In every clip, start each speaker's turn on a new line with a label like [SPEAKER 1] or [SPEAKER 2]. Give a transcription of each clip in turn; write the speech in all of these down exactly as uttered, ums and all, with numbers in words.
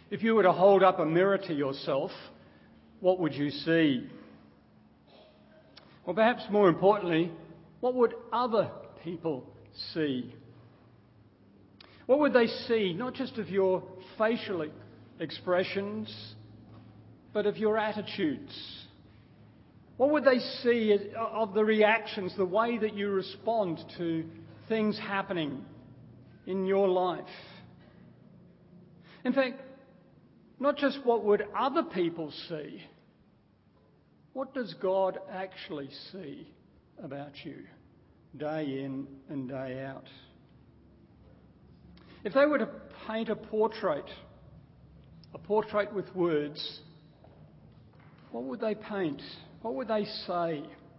[SPEAKER 1] If you were to hold up a mirror to yourself, what would you see? Or perhaps more importantly, what would other people see? What would they see, not just of your facial expressions, but of your attitudes? What would they see of the reactions, the way that you respond to things happening in your life? In fact, not just what would other people see, what does God actually see about you day in and day out? If they were to paint a portrait, a portrait with words, what would they paint? What would they say?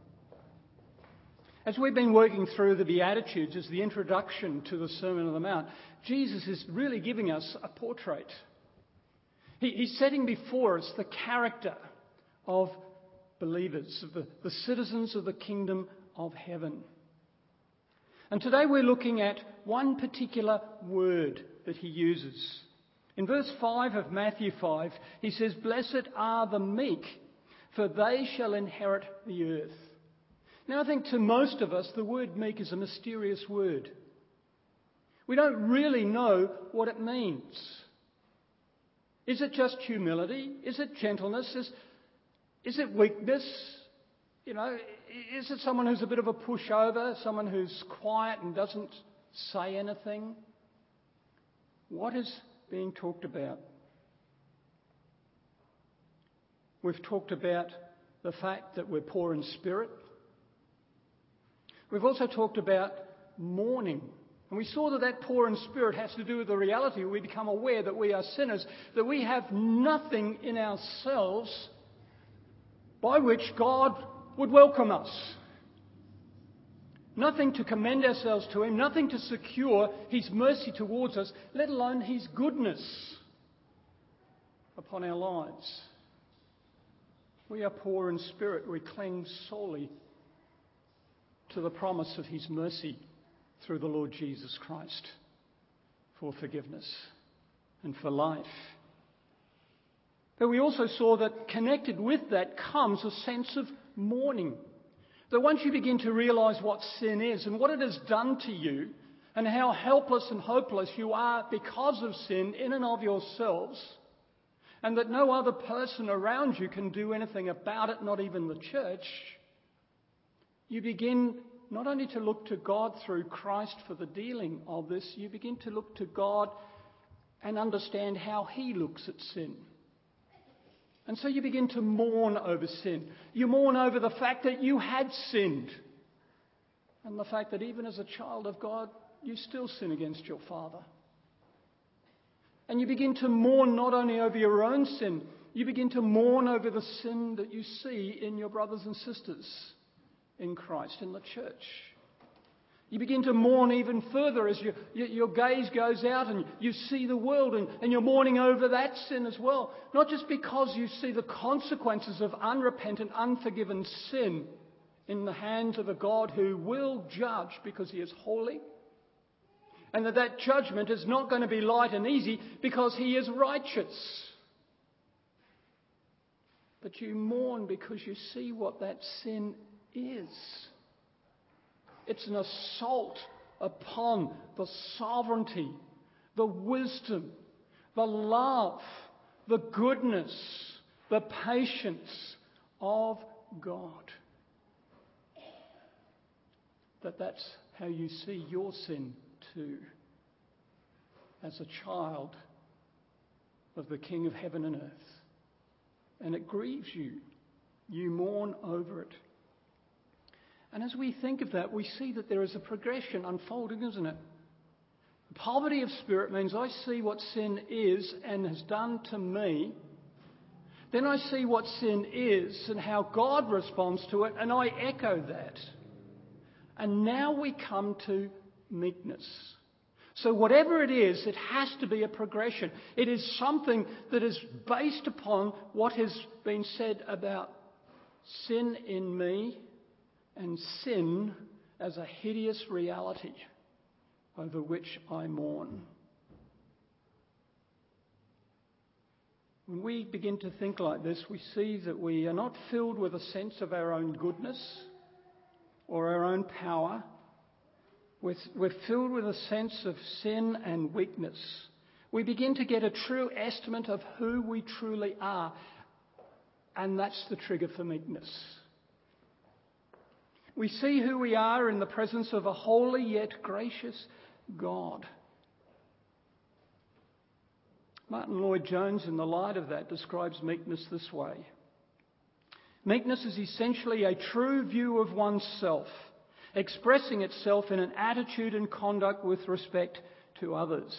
[SPEAKER 1] As we've been working through the Beatitudes as the introduction to the Sermon on the Mount, Jesus is really giving us a portrait. He, he's setting before us the character of believers, of the, the citizens of the kingdom of heaven. And today we're looking at one particular word that he uses. In verse five of Matthew five, he says, "Blessed are the meek, for they shall inherit the earth." Now, I think to most of us, the word meek is a mysterious word. We don't really know what it means. Is it just humility? Is it gentleness? Is, is it weakness? You know, is it someone who's a bit of a pushover, someone who's quiet and doesn't say anything? What is being talked about? We've talked about the fact that we're poor in spirit. We've also talked about mourning. And we saw that that poor in spirit has to do with the reality. We become aware that we are sinners, that we have nothing in ourselves by which God would welcome us. Nothing to commend ourselves to him, nothing to secure his mercy towards us, let alone his goodness upon our lives. We are poor in spirit. We cling solely to the promise of his mercy through the Lord Jesus Christ for forgiveness and for life. But we also saw that connected with that comes a sense of mourning. That once you begin to realise what sin is and what it has done to you and how helpless and hopeless you are because of sin in and of yourselves, and that no other person around you can do anything about it, not even the church, you begin not only to look to God through Christ for the dealing of this, you begin to look to God and understand how he looks at sin. And so you begin to mourn over sin. You mourn over the fact that you had sinned. And the fact that even as a child of God, you still sin against your Father. And you begin to mourn not only over your own sin, you begin to mourn over the sin that you see in your brothers and sisters in Christ, in the church. You begin to mourn even further as your, your gaze goes out and you see the world and, and you're mourning over that sin as well. Not just because you see the consequences of unrepentant, unforgiven sin in the hands of a God who will judge because he is holy, and that that judgment is not going to be light and easy because he is righteous. But you mourn because you see what that sin is. It's an assault upon the sovereignty, the wisdom, the love, the goodness, the patience of God. That that's how you see your sin too, as a child of the King of heaven and earth. And it grieves you. You mourn over it. And as we think of that, we see that there is a progression unfolding, isn't it? Poverty of spirit means I see what sin is and has done to me. Then I see what sin is and how God responds to it, and I echo that. And now we come to meekness. So whatever it is, it has to be a progression. It is something that is based upon what has been said about sin in me, and sin as a hideous reality over which I mourn. When we begin to think like this, we see that we are not filled with a sense of our own goodness or our own power. We're, we're filled with a sense of sin and weakness. We begin to get a true estimate of who we truly are, and that's the trigger for meekness. We see who we are in the presence of a holy yet gracious God. Martin Lloyd-Jones, in the light of that, describes meekness this way. Meekness is essentially a true view of oneself, expressing itself in an attitude and conduct with respect to others.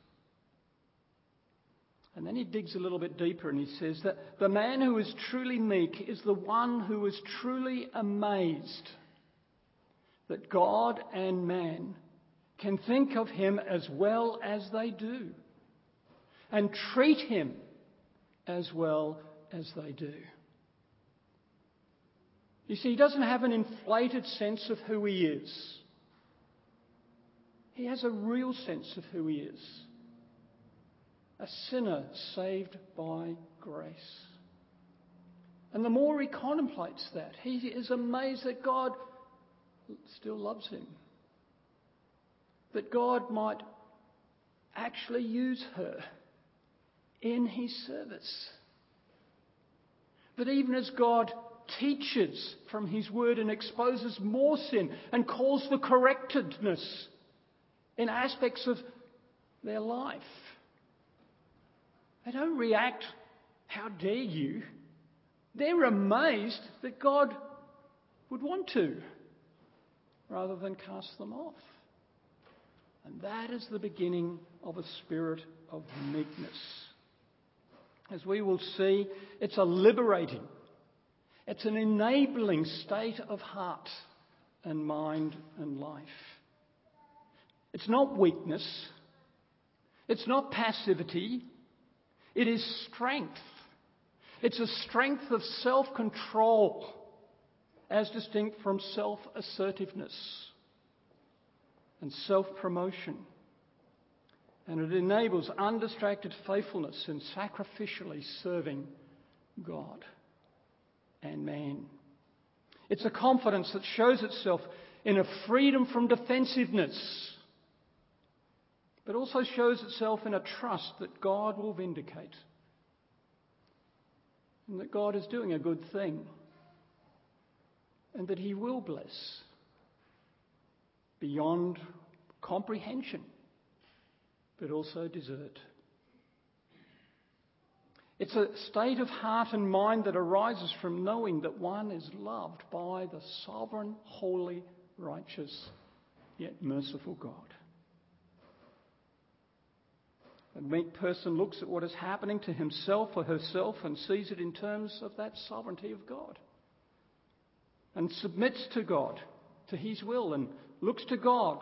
[SPEAKER 1] And then he digs a little bit deeper and he says that the man who is truly meek is the one who is truly amazed that God and man can think of him as well as they do and treat him as well as they do. You see, he doesn't have an inflated sense of who he is. He has a real sense of who he is. A sinner saved by grace. And the more he contemplates that, he is amazed that God still loves him. That God might actually use her in his service. That even as God teaches from his word and exposes more sin and calls for correctedness in aspects of their life, they don't react, "How dare you?" They're amazed that God would want to, rather than cast them off. And that is the beginning of a spirit of meekness. As we will see, it's a liberating, it's an enabling state of heart and mind and life. It's not weakness. It's not passivity. It is strength. It's a strength of self-control as distinct from self-assertiveness and self-promotion. And it enables undistracted faithfulness in sacrificially serving God and man. It's a confidence that shows itself in a freedom from defensiveness, but also shows itself in a trust that God will vindicate and that God is doing a good thing and that he will bless beyond comprehension, but also desert. It's a state of heart and mind that arises from knowing that one is loved by the sovereign, holy, righteous, yet merciful God. A meek person looks at what is happening to himself or herself and sees it in terms of that sovereignty of God, and submits to God, to his will, and looks to God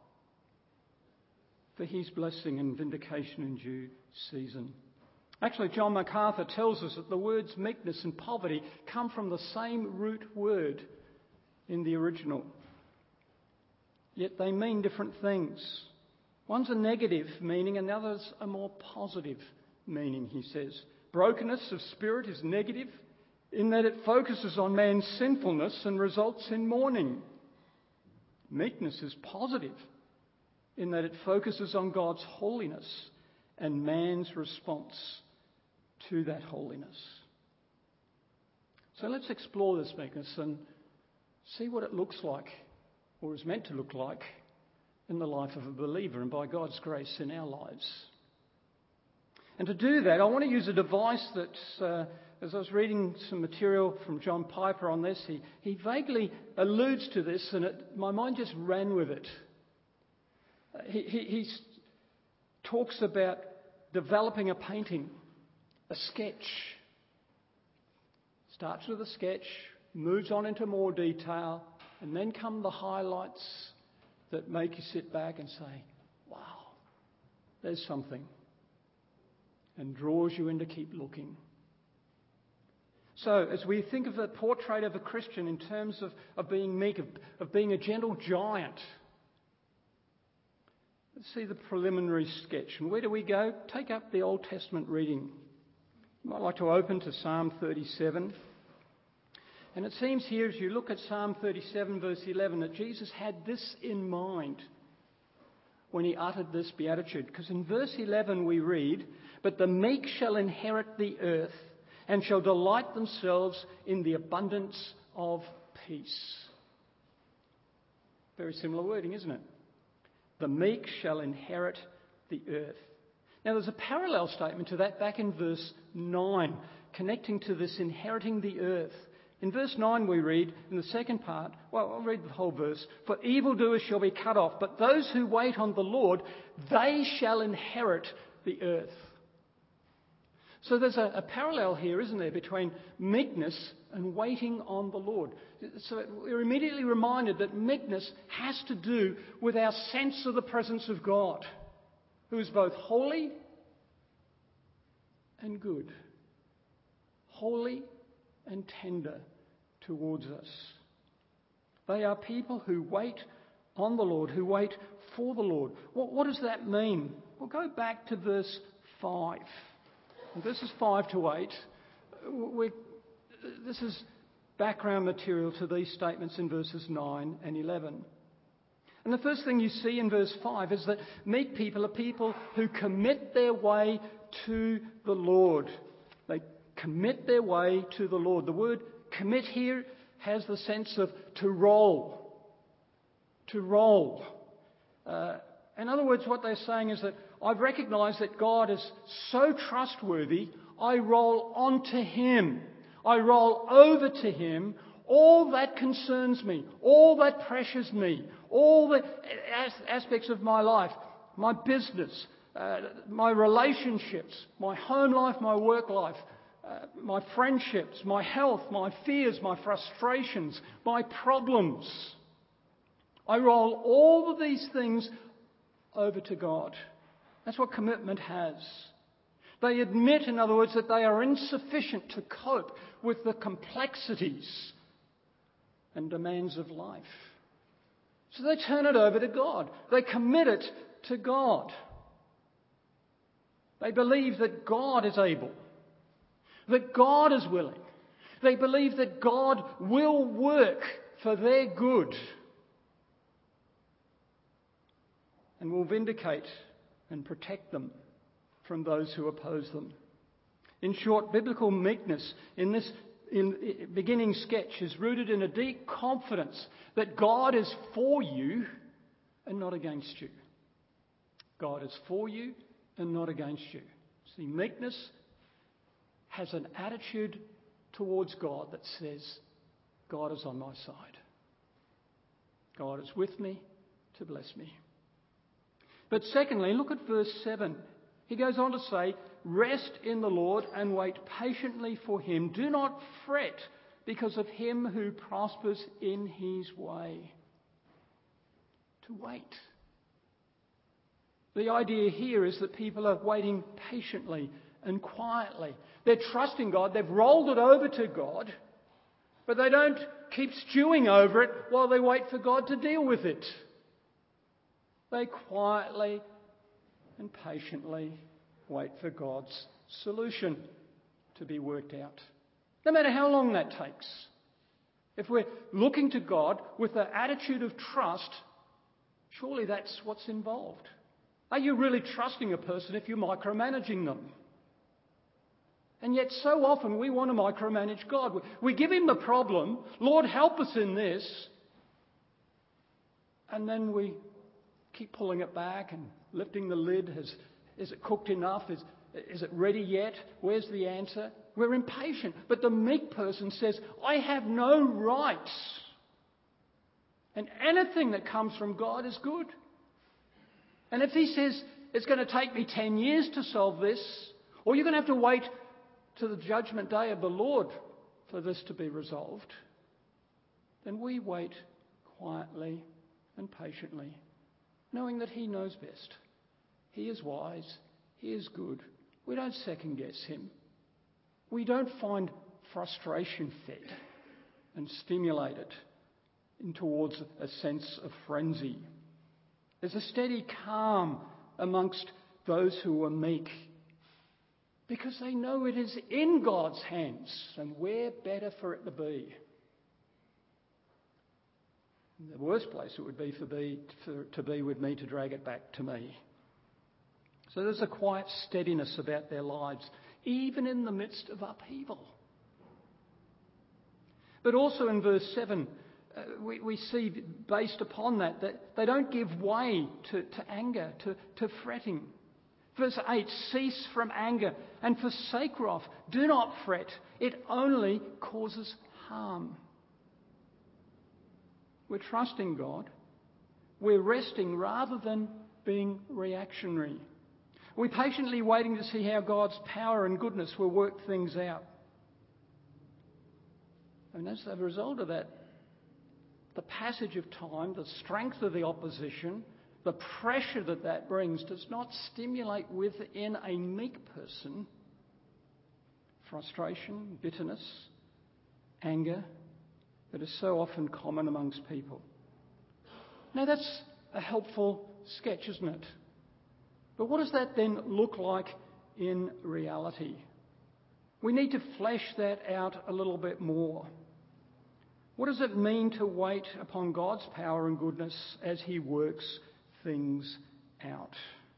[SPEAKER 1] for his blessing and vindication in due season. Actually, John MacArthur tells us that the words meekness and poverty come from the same root word in the original. Yet they mean different things. One's a negative meaning and the other's a more positive meaning, he says. Brokenness of spirit is negative in that it focuses on man's sinfulness and results in mourning. Meekness is positive in that it focuses on God's holiness and man's response to that holiness. So let's explore this meekness and see what it looks like, or is meant to look like, in the life of a believer and by God's grace in our lives. And to do that, I want to use a device that, uh, as I was reading some material from John Piper on this, he, he vaguely alludes to this, and it, my mind just ran with it. Uh, he, he, he talks about developing a painting, a sketch. Starts with a sketch, moves on into more detail, and then come the highlights that make you sit back and say, wow, there's something, and draws you in to keep looking. So as we think of the portrait of a Christian in terms of, of being meek, of, of being a gentle giant, let's see the preliminary sketch. And where do we go? Take up the Old Testament reading You might like to open to Psalm thirty-seven. And it seems here, as you look at Psalm thirty-seven, verse eleven, that Jesus had this in mind when he uttered this beatitude. Because in verse eleven we read, "But the meek shall inherit the earth and shall delight themselves in the abundance of peace." Very similar wording, isn't it? The meek shall inherit the earth. Now there's a parallel statement to that back in verse nine, connecting to this inheriting the earth. In verse nine we read, in the second part, well, I'll read the whole verse. "For evildoers shall be cut off, but those who wait on the Lord, they shall inherit the earth." So there's a, a parallel here, isn't there, between meekness and waiting on the Lord. So we're immediately reminded that meekness has to do with our sense of the presence of God, who is both holy and good, holy and tender towards us. They are people who wait on the Lord, who wait for the Lord. What, what does that mean? Well, go back to verse five. In verses five to eight, we, this is background material to these statements in verses nine and eleven. And the first thing you see in verse five is that meek people are people who commit their way to the Lord. They commit their way to the Lord. The word commit here has the sense of to roll. To roll. Uh, in other words, what they're saying is that I've recognised that God is so trustworthy, I roll onto Him. I roll over to Him all that concerns me, all that pressures me, all the as- aspects of my life, my business, uh, my relationships, my home life, my work life, uh, my friendships, my health, my fears, my frustrations, my problems. I roll all of these things over to God. That's what commitment has. They admit, in other words, that they are insufficient to cope with the complexities and demands of life. So they turn it over to God. They commit it to God. They believe that God is able, that God is willing. They believe that God will work for their good and will vindicate and protect them from those who oppose them. In short, biblical meekness in this in beginning sketch is rooted in a deep confidence that God is for you and not against you. God is for you and not against you. See, meekness has an attitude towards God that says, God is on my side. God is with me to bless me. But secondly, look at verse seven. He goes on to say, "Rest in the Lord and wait patiently for Him. Do not fret because of him who prospers in his way." To wait. The idea here is that people are waiting patiently and quietly. They're trusting God. They've rolled it over to God, but they don't keep stewing over it while they wait for God to deal with it. They quietly and patiently wait for God's solution to be worked out, no matter how long that takes. If we're looking to God with the attitude of trust, surely that's what's involved. Are you really trusting a person if you're micromanaging them? And yet so often we want to micromanage God. We give Him the problem, Lord, help us in this. And then we keep pulling it back and lifting the lid. Has, is it cooked enough? Is, is it ready yet? Where's the answer? We're impatient. But the meek person says, I have no rights. And anything that comes from God is good. And if He says, it's going to take me ten years to solve this, or you're going to have to wait to the judgment day of the Lord for this to be resolved, then we wait quietly and patiently, knowing that He knows best. He is wise. He is good. We don't second guess Him. We don't find frustration fed and stimulated in towards a sense of frenzy. There's a steady calm amongst those who are meek. because they know it is in God's hands, and where better for it to be? The worst place it would be for, be for to be would be to drag it back to me. So there's a quiet steadiness about their lives, even in the midst of upheaval. But also in verse seven, uh, we, we see, based upon that, that they don't give way to, to anger, to, to fretting. Verse eight, cease from anger and forsake wrath. Do not fret. It only causes harm. We're trusting God. We're resting rather than being reactionary. We're patiently waiting to see how God's power and goodness will work things out. And as a result of that, the passage of time, the strength of the opposition, the pressure that that brings does not stimulate within a meek person frustration, bitterness, anger that is so often common amongst people. Now that's a helpful sketch, isn't it? But what does that then look like in reality? We need to flesh that out a little bit more. What does it mean to wait upon God's power and goodness as He works things out?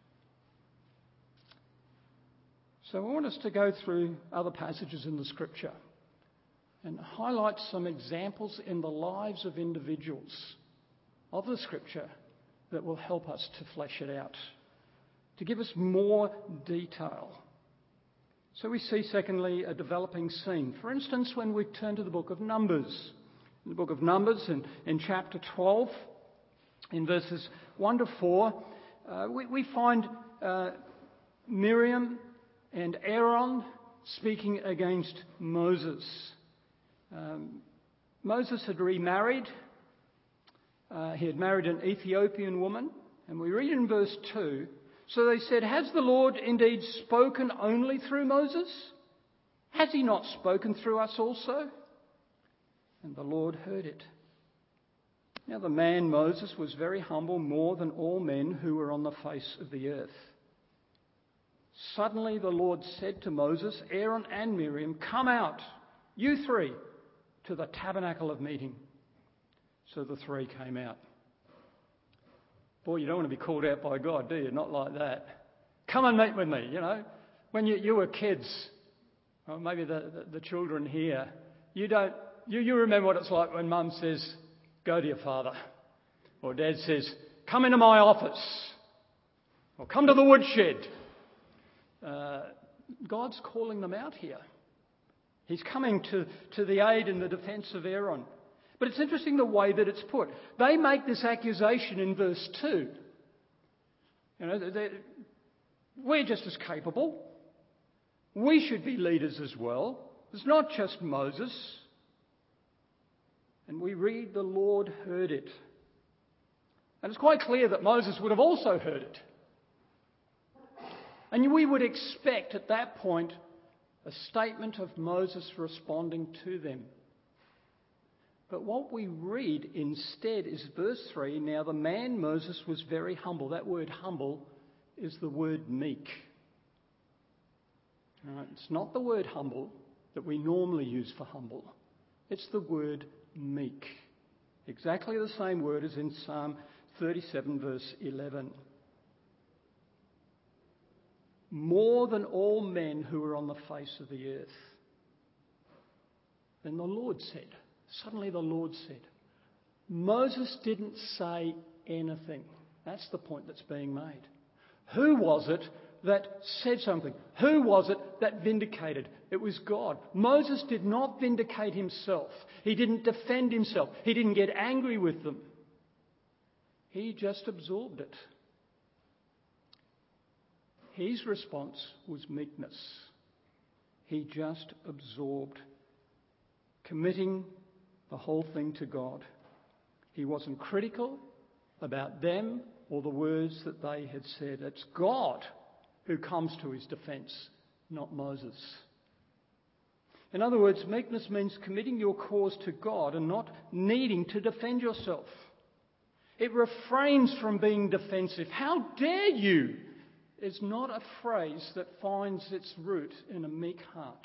[SPEAKER 1] So I want us to go through other passages in the Scripture and highlight some examples in the lives of individuals of the Scripture that will help us to flesh it out, to give us more detail. So we see, secondly, a developing scene. For instance, when we turn to the book of Numbers. In the book of Numbers, in, in chapter twelve, in verses one to four, uh, we, we find uh, Miriam and Aaron speaking against Moses. Um, Moses had remarried. Uh, he had married an Ethiopian woman. And we read in verse two, so they said, has the Lord indeed spoken only through Moses? Has He not spoken through us also? And the Lord heard it. Now the man Moses was very humble, more than all men who were on the face of the earth. Suddenly the Lord said to Moses, Aaron and Miriam, come out, you three, to the tabernacle of meeting. So the three came out. Boy, you don't want to be called out by God, do you? Not like that. Come and meet with me, you know. When you, you were kids, or maybe the, the, the children here, you don't, you, you remember what it's like when Mum says, go to your father. Or Dad says, come into my office. Or come to the woodshed. Uh, God's calling them out here. He's coming to, to the aid and the defence of Aaron. But it's interesting the way that it's put. They make this accusation in verse two. You know, we're just as capable. We should be leaders as well. It's not just Moses. And we read the Lord heard it. And it's quite clear that Moses would have also heard it. And we would expect at that point a statement of Moses responding to them. But what we read instead is verse three. Now the man Moses was very humble. That word humble is the word meek. Right, it's not the word humble that we normally use for humble. It's the word meek. Exactly the same word as in Psalm thirty-seven verse eleven. More than all men who are on the face of the earth. Then the Lord said, suddenly the Lord said, Moses didn't say anything. That's the point that's being made. Who was it that said something? Who was it that vindicated? It was God. Moses did not vindicate himself. He didn't defend himself. He didn't get angry with them. He just absorbed it. His response was meekness. He just absorbed, committing the whole thing to God. He wasn't critical about them or the words that they had said. It's God who comes to his defence, not Moses. In other words, meekness means committing your cause to God and not needing to defend yourself. It refrains from being defensive. How dare you? is not a phrase that finds its root in a meek heart.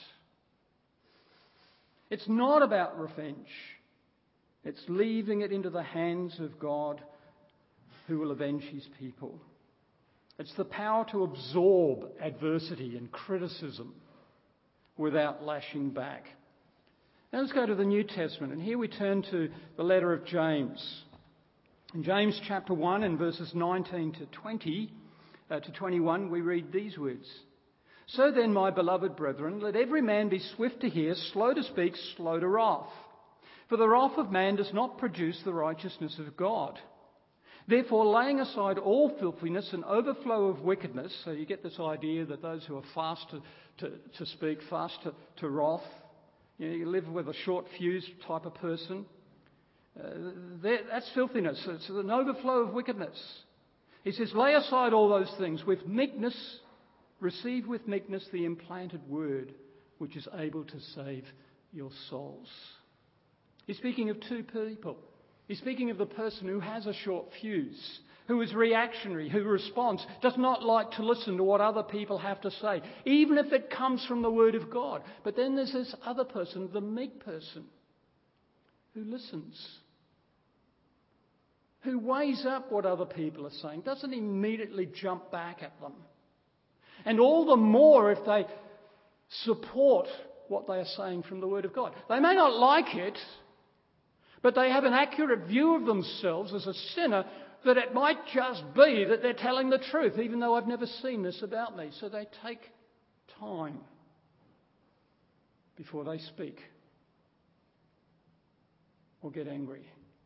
[SPEAKER 1] It's not about revenge. It's leaving it into the hands of God who will avenge his people. It's the power to absorb adversity and criticism without lashing back. Now let's go to the New Testament, and here we turn to the letter of James. In James chapter one and verses nineteen to twenty, uh, to twenty-one, we read these words. So then, my beloved brethren, let every man be swift to hear, slow to speak, slow to wrath. For the wrath of man does not produce the righteousness of God. Therefore, laying aside all filthiness and overflow of wickedness, so you get this idea that those who are fast to, to, to speak, fast to, to wrath, you know, you live with a short fuse type of person, uh, that's filthiness. It's an overflow of wickedness. He says, lay aside all those things with meekness. Receive with meekness the implanted word, which is able to save your souls. He's speaking of two people. He's speaking of the person who has a short fuse, who is reactionary, who responds, does not like to listen to what other people have to say, even if it comes from the Word of God. But then there's this other person, the meek person, who listens, who weighs up what other people are saying, doesn't immediately jump back at them. And all the more if they support what they are saying from the Word of God. They may not like it, but they have an accurate view of themselves as a sinner that it might just be that they're telling the truth, even though I've never seen this about me. So they take time before they speak or get angry.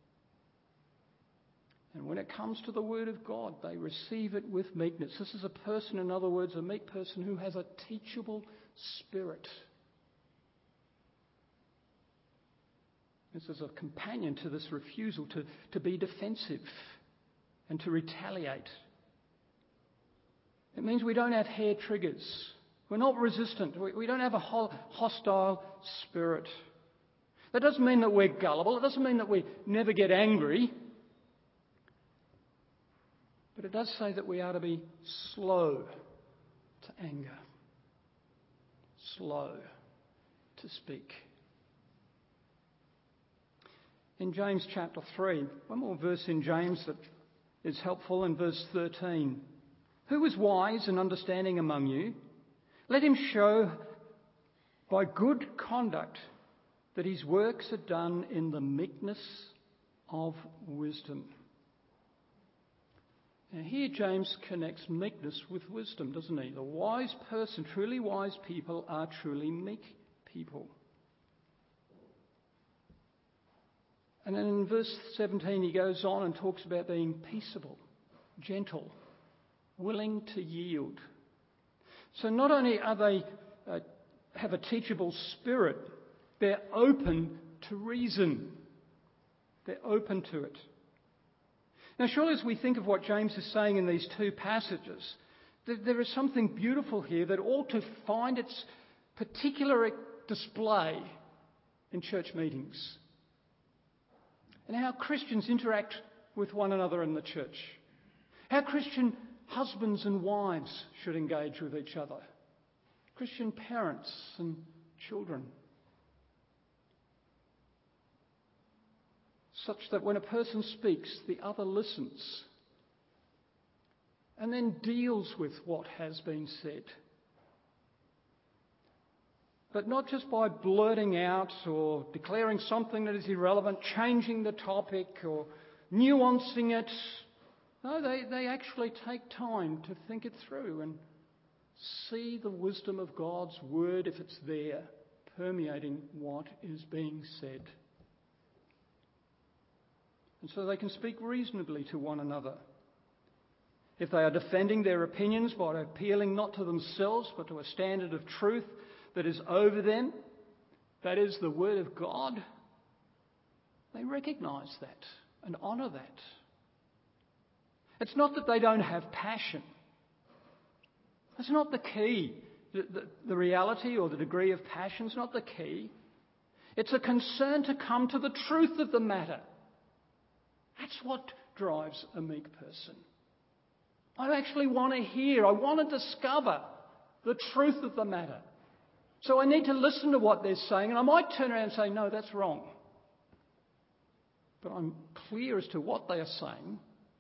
[SPEAKER 1] And when it comes to the Word of God, they receive it with meekness. This is a person, in other words, a meek person who has a teachable spirit. This is a companion to this refusal to, to be defensive and to retaliate. It means we don't have hair triggers. We're not resistant. We, we don't have a ho- hostile spirit. That doesn't mean that we're gullible. It doesn't mean that we never get angry. But it does say that we are to be slow to anger, slow to speak. In James chapter three, one more verse in James that is helpful, in verse thirteen. Who is wise and understanding among you? Let him show by good conduct that his works are done in the meekness of wisdom. Now here James connects meekness with wisdom, doesn't he? The wise person, truly wise people, are truly meek people. And then in verse seventeen he goes on and talks about being peaceable, gentle, willing to yield. So not only are they uh, have a teachable spirit, they're open to reason. They're open to it. Now, surely as we think of what James is saying in these two passages, there is something beautiful here that ought to find its particular display in church meetings and how Christians interact with one another in the church, how Christian husbands and wives should engage with each other, Christian parents and children, such that when a person speaks, the other listens and then deals with what has been said. But not just by blurting out or declaring something that is irrelevant, changing the topic or nuancing it. No, they, they actually take time to think it through and see the wisdom of God's word, if it's there, permeating what is being said. And so they can speak reasonably to one another. If they are defending their opinions by appealing not to themselves but to a standard of truth that is over them, that is the Word of God, they recognise that and honour that. It's not that they don't have passion. That's not the key. The, the, the reality or the degree of passion is not the key. It's a concern to come to the truth of the matter. That's what drives a meek person. I actually want to hear. I want to discover the truth of the matter. So I need to listen to what they're saying, and I might turn around and say, no, that's wrong. But I'm clear as to what they are saying,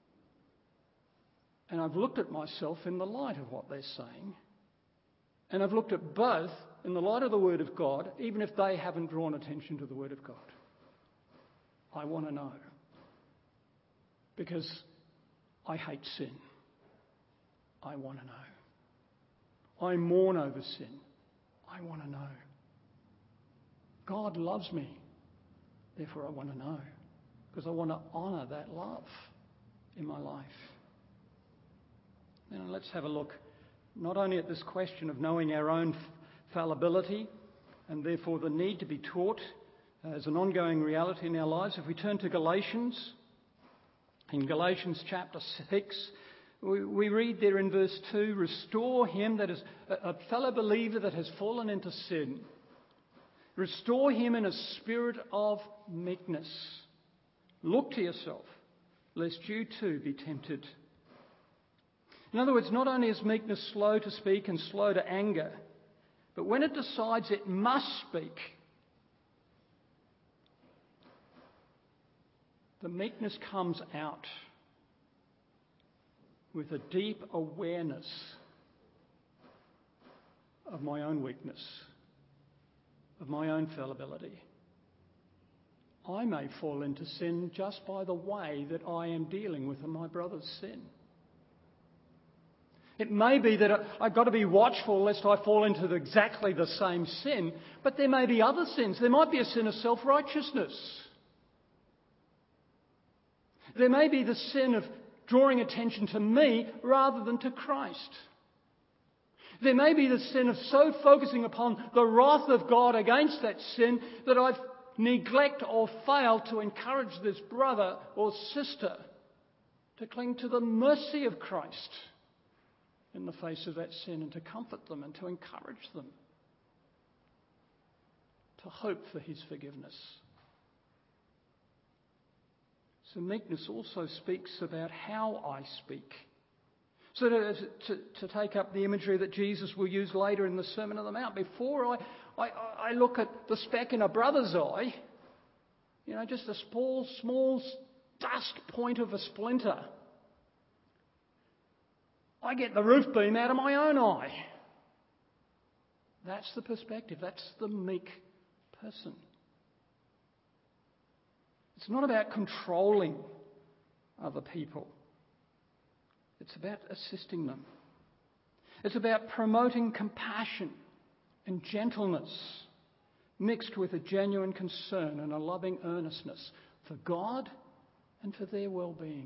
[SPEAKER 1] and I've looked at myself in the light of what they're saying, and I've looked at both in the light of the Word of God, even if they haven't drawn attention to the Word of God. I want to know. Because I hate sin. I want to know. I mourn over sin. I want to know. God loves me. Therefore, I want to know. Because I want to honour that love in my life. Now, let's have a look not only at this question of knowing our own fallibility and therefore the need to be taught as an ongoing reality in our lives. If we turn to Galatians, in Galatians chapter six, we, we read there in verse two, restore him that is a, a fellow believer that has fallen into sin. Restore him in a spirit of meekness. Look to yourself, lest you too be tempted. In other words, not only is meekness slow to speak and slow to anger, but when it decides it must speak, the meekness comes out with a deep awareness of my own weakness, of my own fallibility. I may fall into sin just by the way that I am dealing with my brother's sin. It may be that I've got to be watchful lest I fall into exactly the same sin, but there may be other sins. There might be a sin of self-righteousness. There may be the sin of drawing attention to me rather than to Christ. There may be the sin of so focusing upon the wrath of God against that sin that I neglect or fail to encourage this brother or sister to cling to the mercy of Christ in the face of that sin and to comfort them and to encourage them to hope for his forgiveness. So meekness also speaks about how I speak. So to, to, to take up the imagery that Jesus will use later in the Sermon on the Mount, before I, I, I look at the speck in a brother's eye, you know, just a small, small dust point of a splinter, I get the roof beam out of my own eye. That's the perspective. That's the meek person. It's not about controlling other people. It's about assisting them. It's about promoting compassion and gentleness mixed with a genuine concern and a loving earnestness for God and for their well-being.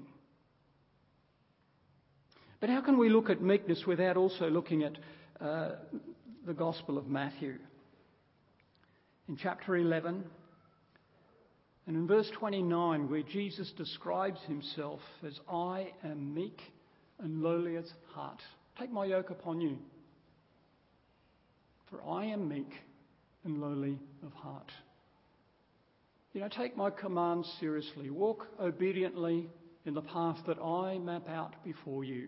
[SPEAKER 1] But how can we look at meekness without also looking at uh, the Gospel of Matthew? In chapter eleven and in verse twenty-nine, where Jesus describes himself as, I am meek and lowly at heart. Take my yoke upon you, for I am meek and lowly of heart. You know, take my commands seriously. Walk obediently in the path that I map out before you.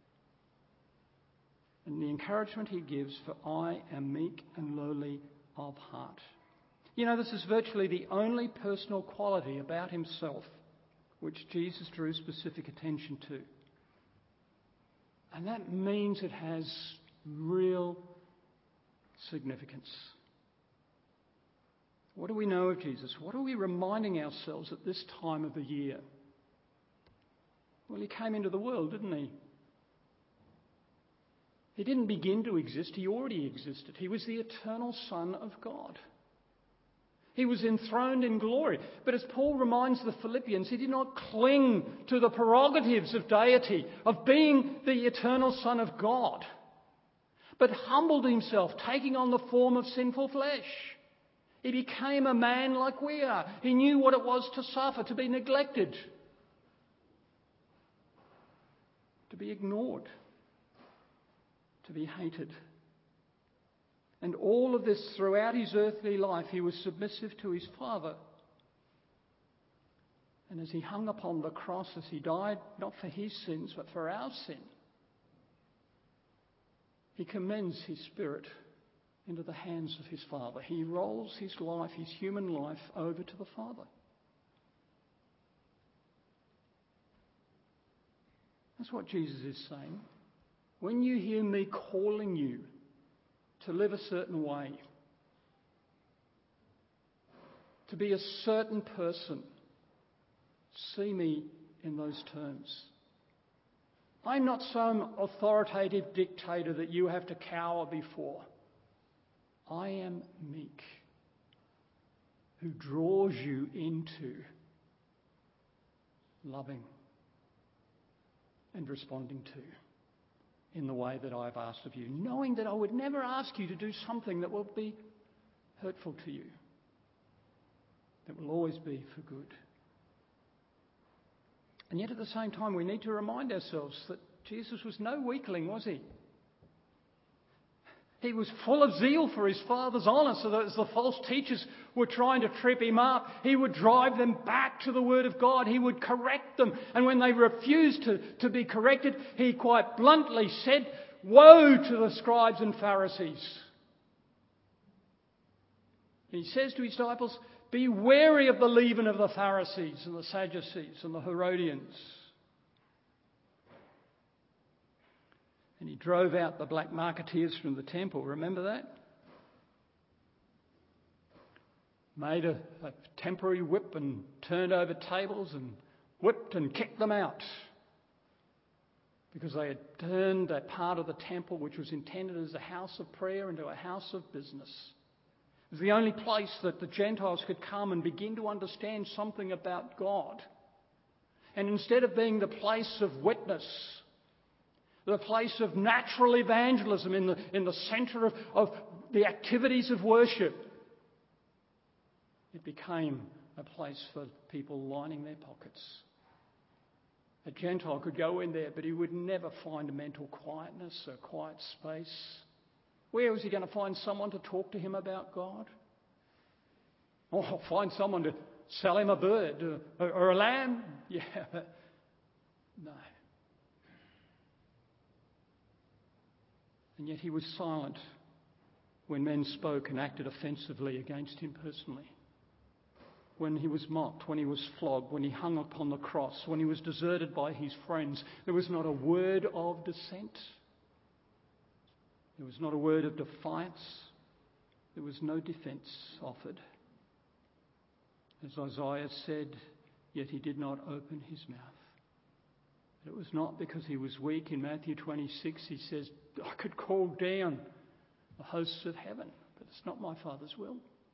[SPEAKER 1] And the encouragement he gives, for I am meek and lowly of heart. You know, this is virtually the only personal quality about himself which Jesus drew specific attention to. And that means it has real significance. What do we know of Jesus? What are we reminding ourselves at this time of the year? Well, he came into the world, didn't he? He didn't begin to exist, he already existed. He was the eternal Son of God. He was enthroned in glory. But as Paul reminds the Philippians, he did not cling to the prerogatives of deity, of being the eternal Son of God, but humbled himself, taking on the form of sinful flesh. He became a man like we are. He knew what it was to suffer, to be neglected, to be ignored, to be hated. And all of this throughout his earthly life, he was submissive to his Father. And as he hung upon the cross, as he died, not for his sins, but for our sin, He commends his spirit into the hands of his Father. He rolls his life, his human life, over to the Father. That's what Jesus is saying. When you hear me calling you to live a certain way, to be a certain person, see me in those terms. I'm not some authoritative dictator that you have to cower before. I am meek, who draws you into loving and responding to in the way that I've asked of you, knowing that I would never ask you to do something that will be hurtful to you, that will always be for good. And yet at the same time, we need to remind ourselves that Jesus was no weakling, was he? He was full of zeal for his Father's honour, so that as the false teachers were trying to trip him up, he would drive them back to the Word of God. He would correct them. And when they refused to, to be corrected, he quite bluntly said, "Woe to the scribes and Pharisees." And he says to his disciples, "Be wary of the leaven of the Pharisees and the Sadducees and the Herodians." And he drove out the black marketeers from the temple. Remember that? Made a, a temporary whip and turned over tables and whipped and kicked them out. Because they had turned that part of the temple which was intended as a house of prayer into a house of business. It was the only place that the Gentiles could come and begin to understand something about God. And instead of being the place of witness, the place of natural evangelism in the, in the centre of, of the activities of worship, it became a place for people lining their pockets. A Gentile could go in there, but he would never find a mental quietness, a quiet space. Where was he going to find someone to talk to him about God? Or find someone to sell him a bird or, or a lamb? Yeah, but no. And yet he was silent when men spoke and acted offensively against him personally. When he was mocked, when he was flogged, when he hung upon the cross, when he was deserted by his friends, there was not a word of dissent. There was not a word of defiance. There was no defence offered. As Isaiah said, yet he did not open his mouth. But it was not because he was weak. In Matthew twenty-six, he says, I could call down the hosts of heaven, but it's not my Father's will.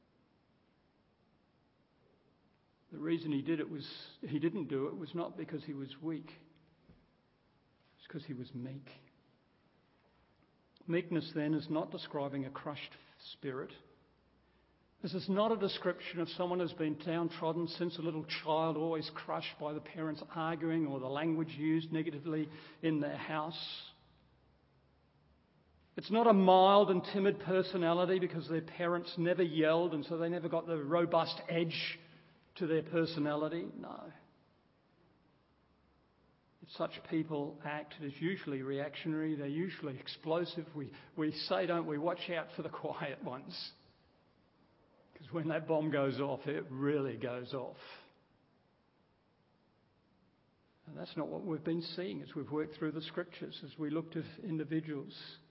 [SPEAKER 1] The reason he did it was, he didn't do it was not because he was weak. It's because he was meek. Meekness then is not describing a crushed spirit. This is not a description of someone who's been downtrodden since a little child, always crushed by the parents arguing or the language used negatively in their house. It's not a mild and timid personality because their parents never yelled and so they never got the robust edge to their personality. No. If such people act, it is usually reactionary. They're usually explosive. We, we say, don't we, watch out for the quiet ones. Because when that bomb goes off, it really goes off. And that's not what we've been seeing as we've worked through the scriptures, as we looked at individuals.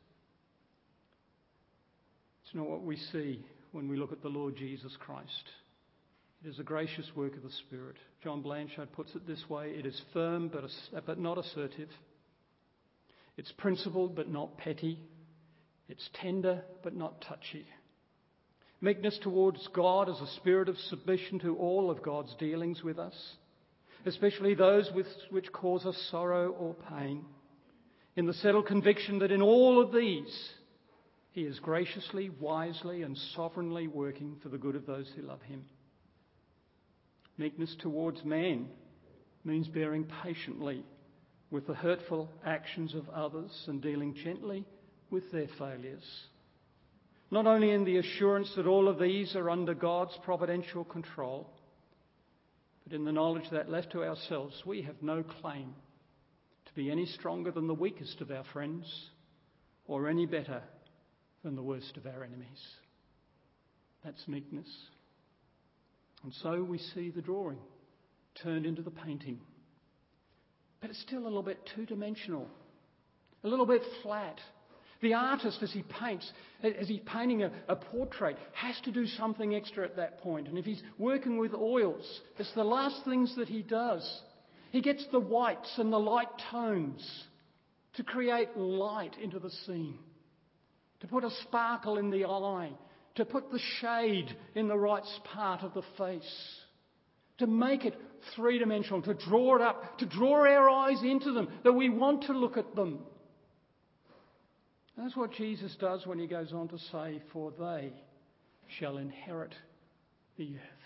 [SPEAKER 1] It's not what we see when we look at the Lord Jesus Christ. It is a gracious work of the Spirit. John Blanchard puts it this way: it is firm but, but not assertive. It's principled but not petty. It's tender but not touchy. Meekness towards God is a spirit of submission to all of God's dealings with us, especially those with, which cause us sorrow or pain, in the settled conviction that in all of these He is graciously, wisely and sovereignly working for the good of those who love Him. Meekness towards man means bearing patiently with the hurtful actions of others and dealing gently with their failures. Not only in the assurance that all of these are under God's providential control, but in the knowledge that left to ourselves, we have no claim to be any stronger than the weakest of our friends or any better than the worst of our enemies. That's meekness. And so we see the drawing turned into the painting. But it's still a little bit two-dimensional, a little bit flat. The artist, as he paints, as he's painting a, a portrait, has to do something extra at that point. And if he's working with oils, it's the last things that he does. He gets the whites and the light tones to create light into the scene, to put a sparkle in the eye, to put the shade in the right part of the face, to make it three-dimensional, to draw it up, to draw our eyes into them, that we want to look at them. That's what Jesus does when he goes on to say, for they shall inherit the earth.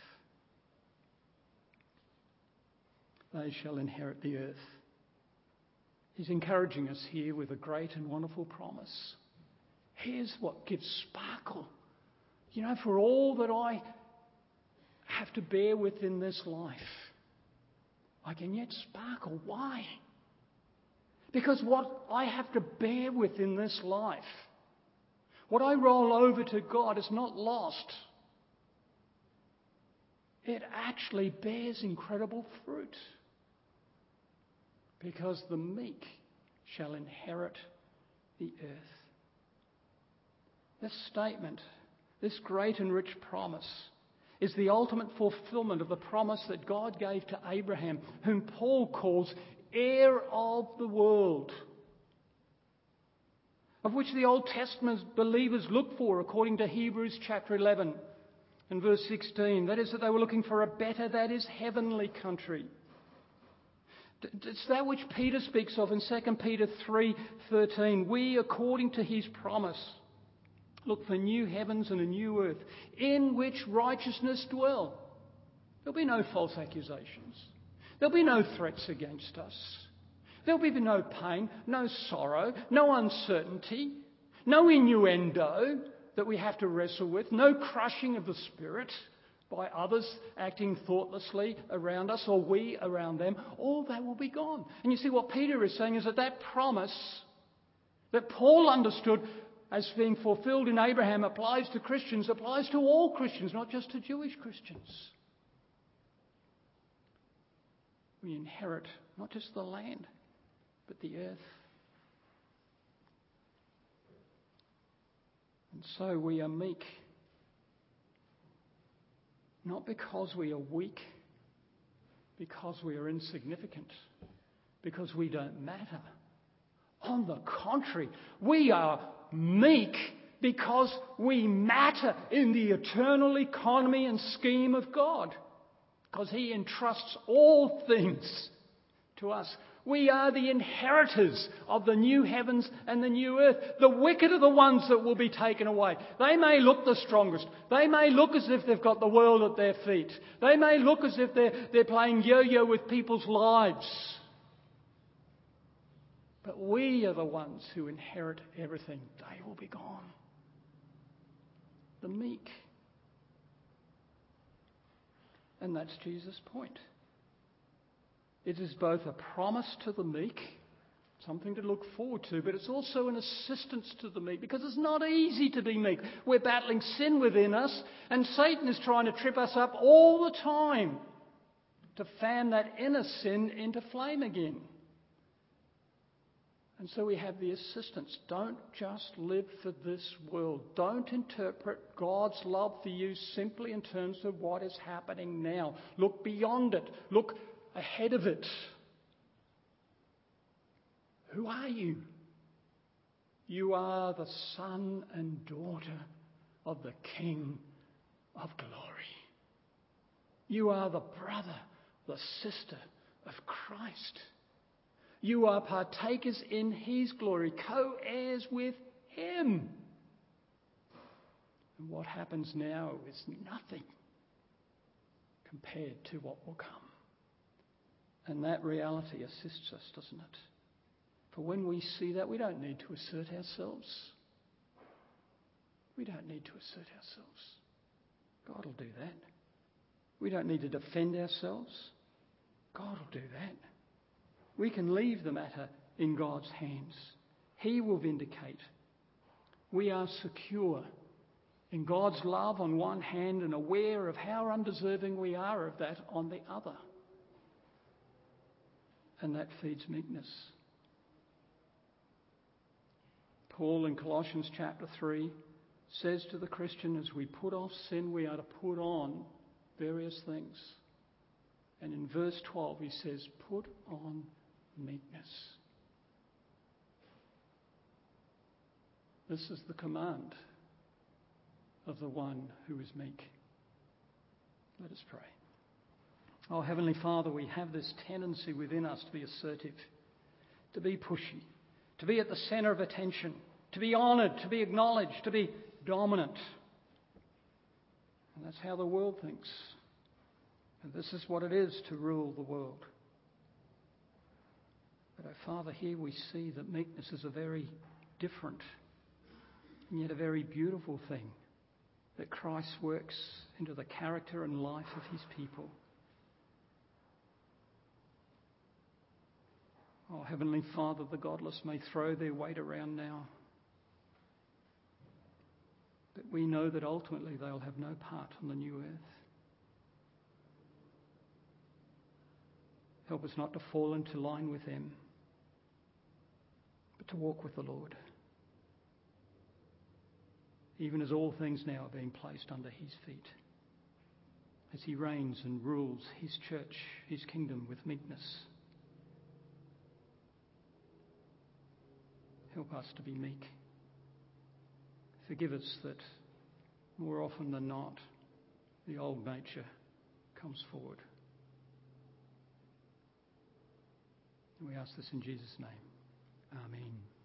[SPEAKER 1] They shall inherit the earth. He's encouraging us here with a great and wonderful promise. Here's what gives sparkle. You know, for all that I have to bear with in this life, I can yet sparkle. Why? Because what I have to bear with in this life, what I roll over to God, is not lost. It actually bears incredible fruit. Because the meek shall inherit the earth. This statement, this great and rich promise, is the ultimate fulfillment of the promise that God gave to Abraham, whom Paul calls heir of the world, of which the Old Testament believers look for, according to Hebrews chapter eleven and verse sixteen. That is, that they were looking for a better, that is, heavenly country. It's that which Peter speaks of in Second Peter three thirteen. We, according to his promise, look for new heavens and a new earth, in which righteousness dwell. There'll be no false accusations. There'll be no threats against us. There'll be no pain, no sorrow, no uncertainty, no innuendo that we have to wrestle with, no crushing of the spirit by others acting thoughtlessly around us or we around them. All that will be gone. And you see, what Peter is saying is that that promise that Paul understood as being fulfilled in Abraham applies to Christians, applies to all Christians, not just to Jewish Christians. We inherit not just the land, but the earth. And so we are meek, not because we are weak, because we are insignificant, because we don't matter. On the contrary, we are meek because we matter in the eternal economy and scheme of God, because he entrusts all things to us. We are the inheritors of the new heavens and the new earth. The wicked are the ones that will be taken away. They may look the strongest. They may look as if they've got the world at their feet. They may look as if they're, they're playing yo-yo with people's lives. But we are the ones who inherit everything. They will be gone. The meek. And that's Jesus' point. It is both a promise to the meek, something to look forward to, but it's also an assistance to the meek, because it's not easy to be meek. We're battling sin within us, and Satan is trying to trip us up all the time to fan that inner sin into flame again. And so we have the assistance. Don't just live for this world. Don't interpret God's love for you simply in terms of what is happening now. Look beyond it. Look ahead of it. Who are you? You are the son and daughter of the King of glory. You are the brother, the sister of Christ. You are partakers in his glory, co-heirs with him. And what happens now is nothing compared to what will come. And that reality assists us, doesn't it? For when we see that, we don't need to assert ourselves. We don't need to assert ourselves. God will do that. We don't need to defend ourselves. God will do that. We can leave the matter in God's hands. He will vindicate We are secure in God's love on one hand and aware of how undeserving we are of that on the other. And that feeds meekness. Paul in Colossians chapter three says to the Christian, as we put off sin, we are to put on various things. And in verse twelve he says, put on meekness. This is the command of the one who is meek. Let us pray. Oh, Heavenly Father, we have this tendency within us to be assertive, to be pushy, to be at the centre of attention, to be honoured, to be acknowledged, to be dominant. And that's how the world thinks. And this is what it is to rule the world. But, oh Father, here we see that meekness is a very different and yet a very beautiful thing that Christ works into the character and life of his people. Oh, Heavenly Father, the godless may throw their weight around now, but we know that ultimately they'll have no part on the new earth. Help us not to fall into line with them, but to walk with the Lord, even as all things now are being placed under his feet, as he reigns and rules his church, his kingdom with meekness. Help us to be meek. Forgive us that more often than not, the old nature comes forward. And we ask this in Jesus' name. Amen.